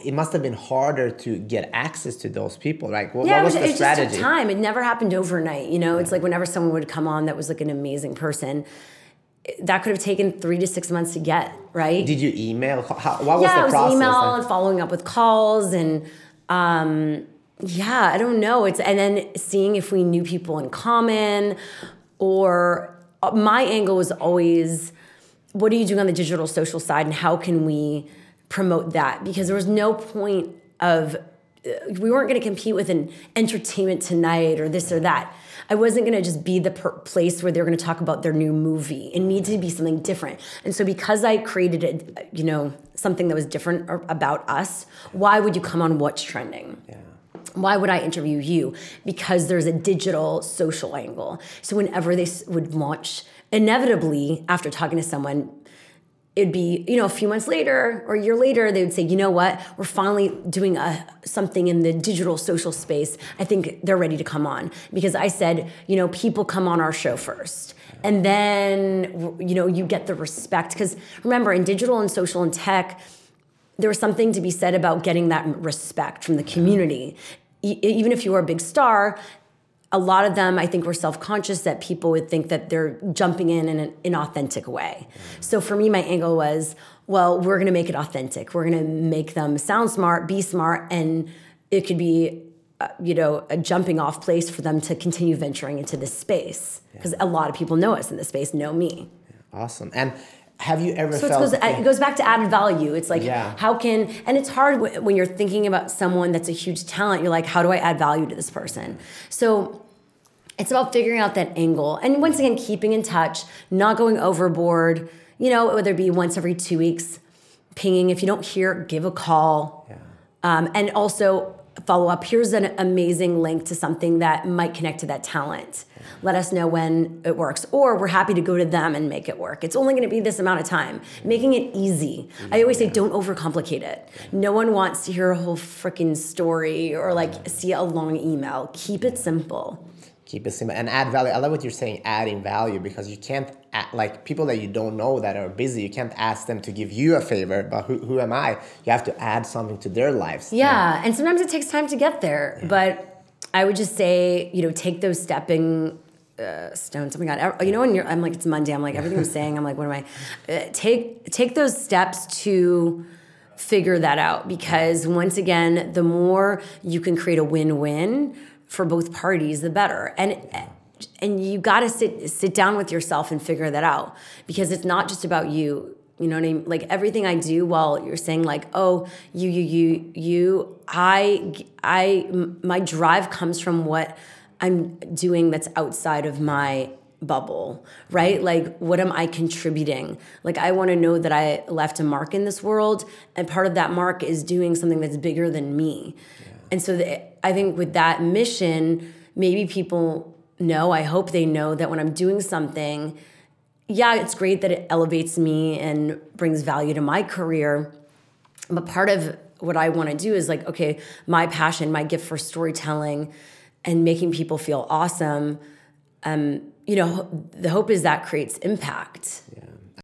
it must have been harder to get access to those people. Like, what was the it strategy? Just took time. It never happened overnight. It's like whenever someone would come on that was like an amazing person, that could have taken 3 to 6 months to get, right? Did you email? What was the process? Yeah, it was email and following up with calls and I don't know. And then seeing if we knew people in common, or my angle was always, what are you doing on the digital social side and how can we promote that? Because there was no point of, we weren't going to compete with an Entertainment Tonight or this or that. I wasn't going to just be the place where they're going to talk about their new movie. It needed to be something different. And so because I created something that was different about us, why would you come on What's Trending? Yeah. Why would I interview you? Because there's a digital social angle. So whenever they would launch, inevitably, after talking to someone, it'd be, a few months later or a year later, they would say, you know what, we're finally doing something in the digital social space. I think they're ready to come on. Because I said, people come on our show first. And then, you get the respect. Because remember, in digital and social and tech, there was something to be said about getting that respect from the community. Even if you were a big star, a lot of them, I think, were self-conscious that people would think that they're jumping in an inauthentic way. So for me, my angle was, well, we're going to make it authentic. We're going to make them sound smart, be smart, and it could be, a jumping off place for them to continue venturing into this space. Because a lot of people know us in this space, know me. Awesome. And have you ever felt... So it goes back to added value. It's like, and it's hard when you're thinking about someone that's a huge talent, you're like, how do I add value to this person? So it's about figuring out that angle. And once again, keeping in touch, not going overboard, whether it be once every 2 weeks, pinging. If you don't hear, give a call. Yeah. And also follow up. Here's an amazing link to something that might connect to that talent. Let us know when it works. Or we're happy to go to them and make it work. It's only going to be this amount of time. Making it easy. I always say don't overcomplicate it. No one wants to hear a whole freaking story or see a long email. Keep it simple. Keep it simple and add value. I love what you're saying, adding value, because you can't, people that you don't know that are busy, you can't ask them to give you a favor, but who am I? You have to add something to their lives. Yeah, and sometimes it takes time to get there. Yeah. But I would just say, take those stepping stones. Oh my God, when I'm like, it's Monday, I'm like, everything I'm saying, I'm like, what am I? Take those steps to figure that out, because once again, the more you can create a win-win for both parties, the better. And you got to sit down with yourself and figure that out, because it's not just about you. You know what I mean? Like everything I do, while you're saying like, oh, my drive comes from what I'm doing that's outside of my bubble, right? Like, what am I contributing? Like, I want to know that I left a mark in this world, and part of that mark is doing something that's bigger than me. Yeah. And so I think with that mission, maybe people know, I hope they know that when I'm doing something, it's great that it elevates me and brings value to my career. But part of what I want to do is like, okay, my passion, my gift for storytelling and making people feel awesome, the hope is that creates impact. Yeah.